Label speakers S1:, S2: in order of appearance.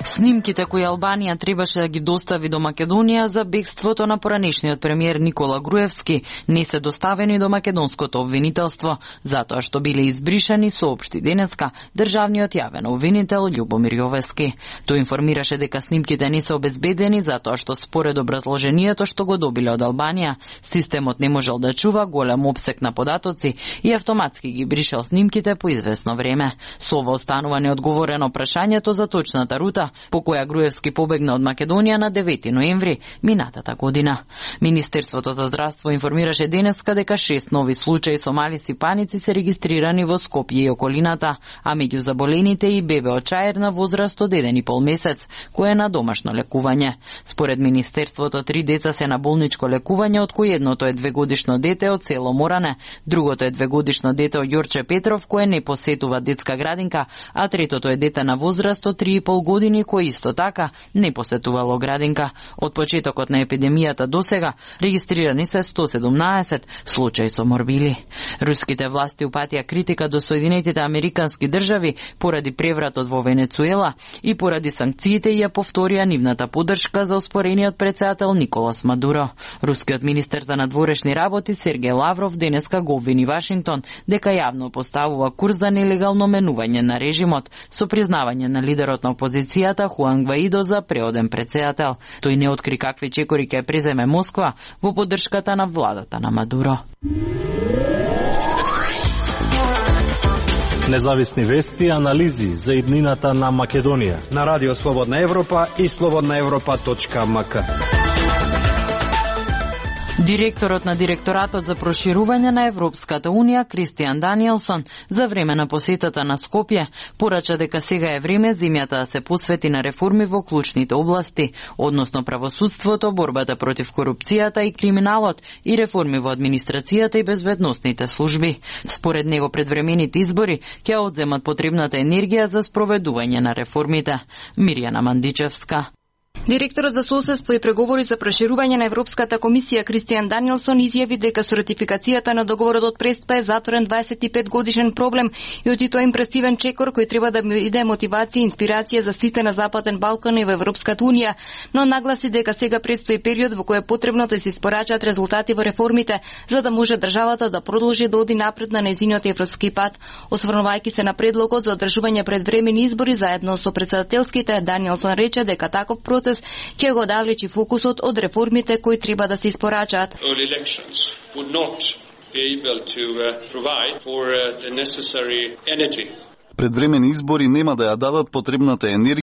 S1: Снимките кои Албанија требаше да ги достави до Македонија за бегството на поранешниот премиер Никола Груевски не се доставени до македонското обвинителство, затоа што биле избришани, соопшти денеска државниот јавен обвинител Љубомир Јовески. Тој информираше дека снимките не се обезбедени затоа што според образложението што го добиле од Албанија, системот не можел да чува голем опсек на податоци и автоматски ги бришел снимките по известно време. Со ова останува неодговорено прашањето за точната рута по која Груевски побегна од Македонија на 9 ноември минатата година. Министерството за здравство информираше денеска дека 6 нови случаи со мали сипаници се регистрирани во Скопје и околината, а меѓу заболените и бебе од Чаир на возраст од 1,5 месец, кој е на домашно лекување. Според Министерството, 3 деца се на болничко лекување, од кои едното е 2-годишно дете од село Моране, другото е 2-годишно дете од Јорче Петров, кое не посетува детска градинка, а третото е дете на возраст од 3,5 години, кој исто така не посетувало градинка. Од почетокот на епидемијата досега регистрирани се 117 случаи со морбили. Руските власти упатија критика до Соединетите Американски држави поради превратот во Венецуела и поради санкциите и ја повторија нивната поддршка за успорениот претседател Николас Мадуро. Рускиот министер за надворешни работи Сергеј Лавров денеска го обвини Вашингтон дека јавно поставува курс за нелегално менување на режимот со признавање на лидерот на опозицијата Хуан Гваидо за преоден претседател. Тој не откри какви чекори ќе преземе Москва во поддршката на владата на Мадуро.
S2: Независни вести и анализи за иднината на Македонија
S3: на Радио Слободна Европа и slobodnaevropa.mk.
S1: Директорот на Директоратот за проширување на Европската Унија, Кристијан Даниелсон, за време на посетата на Скопје, порача дека сега е време земјата да се посвети на реформи во клучните области, односно правосудството, борбата против корупцијата и криминалот и реформи во администрацијата и безбедносните служби. Според него предвремените избори ќе одземат потребната енергија за спроведување на реформите. Мирјана Мандичевска.
S4: Директорот за соседство и преговори за проширување на Европската комисија Кристијан Даниелсон изјави дека со ратификацијата на договорот од Преспа е затворен 25 годишен проблем и оти тој импресивен чекор кој треба да биде мотивација и инспирација за сите на Западен Балкан и во Европската Унија, но нагласи дека сега предстои период во кој е потребно да се испорачаат резултати во реформите за да може државата да продолжи да оди напред на нејзиниот европски пат. Осврнувајќи се на предлогот за одржување предвремени избори заедно со претседателските, Даниелсон рече дека таков процес ќе го давлечи фокусот од реформите кои треба да се испорачаат.
S5: Предвремени избори нема да ја дадат потребната енергија